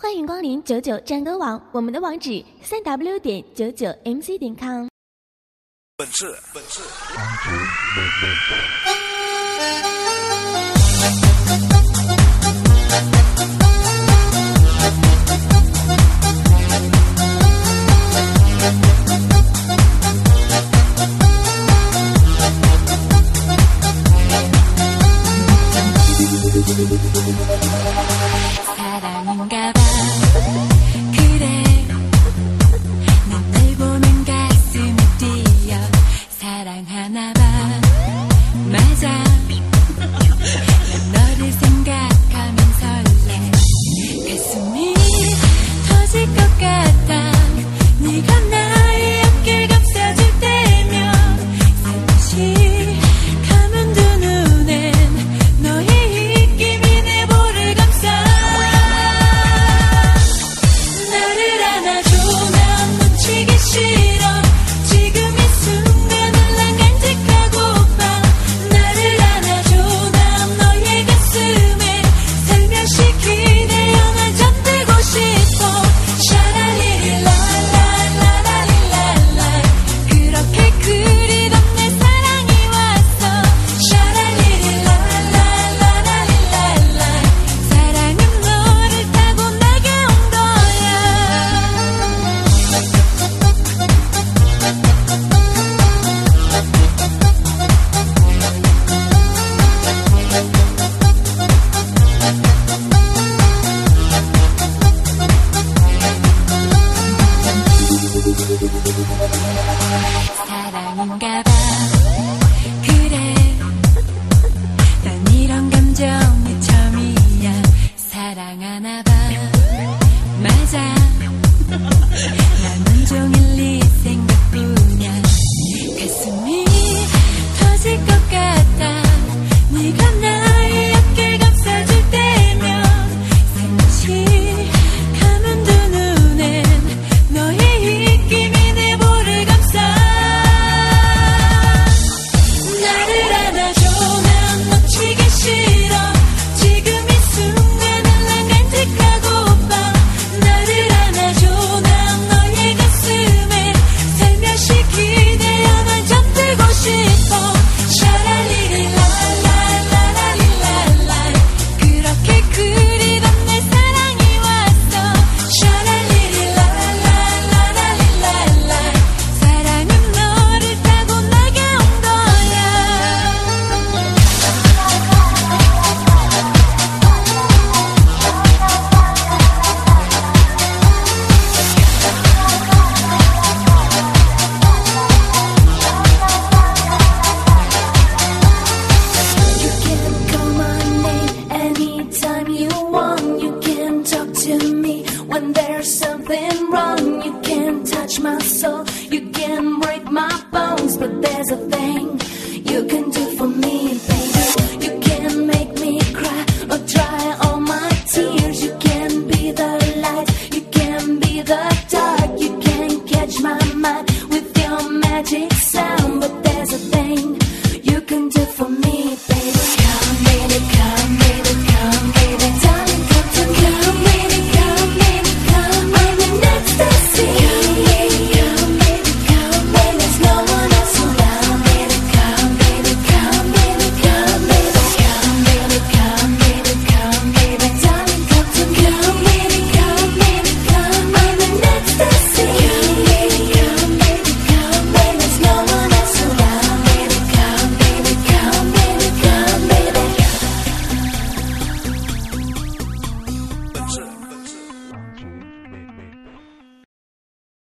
欢迎光临99战歌网，我们的网址3w.99mc.com。 本次 사랑인가봐 그래 난 널 보는 가슴이 뛰어 사랑하나봐 맞아 난 너를 생각하면 설레 가슴이 터질 것 같아 네가 나의 어깨를 감싸줄 때면 살며시 감은 두 눈엔 너의 입김이 내 볼을 감싸 나를 안아줘 난 놓치기 싫어 지금 이 순간을 난 간직하고파 나를 안아줘 난 너의 가슴에 살며시 기대어 날 잠들고 싶어 샤랄리리랄랄랄랄랄랄 그렇게 그리던 내 사랑이 왔어 샤랄리리랄랄랄랄랄 사랑은 너를 타고 내게 온 거야 사랑인가봐 그래 난 이런 감정이 처음이야 사랑하나봐 맞아 난 온종일 네 생각뿐이야 가슴이 터질 것 같아 네가 나의 어깨를 감싸줄 때면 살며시 감은 두 눈엔 너의 입김이 내 볼을 감싸 나를 안아줘 난 놓치기 싫어 지금 이 순간을 난 간직하고파 나를 안아줘 난 너의 가슴에 살며시 기대어 날 잠들고 싶어 샤랄리리랄랄랄랄랄 그렇게 그리던 내 사랑이 왔어 샤랄리리랄랄랄랄랄 사랑은 너를 타고 내게 온 거야 You can call my name anytime you want. You can talk to me when there's something wrong. You can touch my soul